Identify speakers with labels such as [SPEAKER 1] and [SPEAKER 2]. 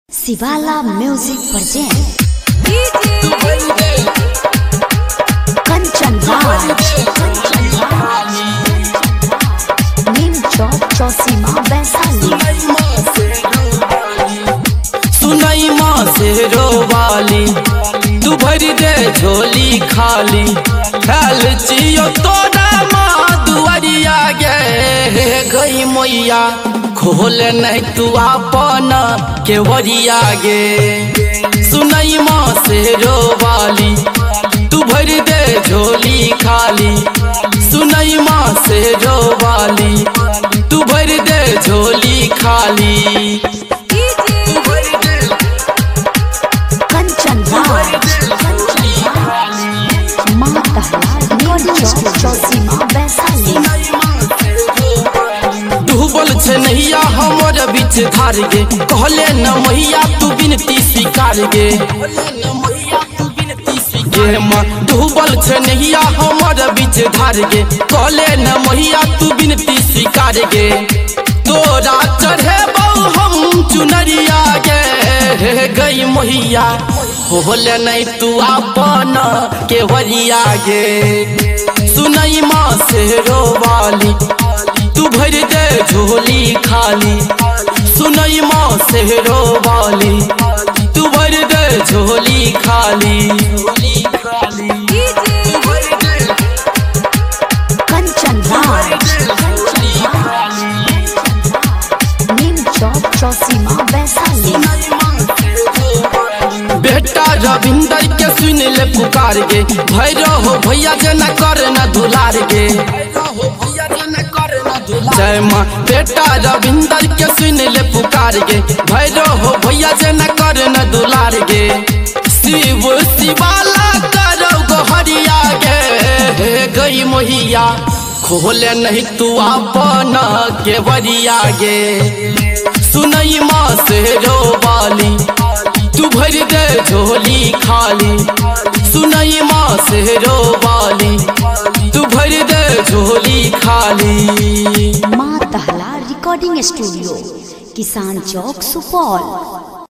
[SPEAKER 1] शिवाला music present Kanchan Neem Chowk Chausima Vaishali.
[SPEAKER 2] सुनाई माँ से रोवाली तू भरी दे झोली खाली खेल चियो तोरा माँ दुआरिया गे गई मैया खोल नहीं तू अपन केवरिया गे। सुनाई माँ से रोवाली तू भरी दे झोली खाली। सुनाई माँ से रोवाली तू भरी दे झोली खाली।
[SPEAKER 1] कंचन चौसीमा वैशाली।
[SPEAKER 2] डूबल छे नैया हमर बीच धार गे कहले न मैया तू बिनती स्वीकार गे। माँ डूबल छे नैया हमर बीच धार गे कहले न मैया तू बिनती स्वीकार गे। तोरा चढ़े हम चुनरिया गे गई मैया होले नहीं तू अपन केवरिया गे। सुनई माँ से रोवाली तू भर दे झोली खाली। सुनई माँ से रोवाली तू भर दे झोली खाली।
[SPEAKER 1] कंचन नीम चौक चौसीमा वैशाली।
[SPEAKER 2] बेटा रविंदर के सुन ले पुकार गे भैरो हो भैया जना कर न दुलार गे। जय माँ बेटा रविंदर के सुन ले पुकार गे भैरो हो भैया जना कर न दुलार गे। शिव शिवाला करो गोहरिया गे गई मोहिया खोले नहीं तू अपन केवरिया गे। सुनई माँ से रोवाली तू भर दे झोली खाली। सुनई माँ से रोवाली तू भर दे झोली खाली।
[SPEAKER 1] माँ तहला रिकॉर्डिंग स्टूडियो किसान चौक सुपौल।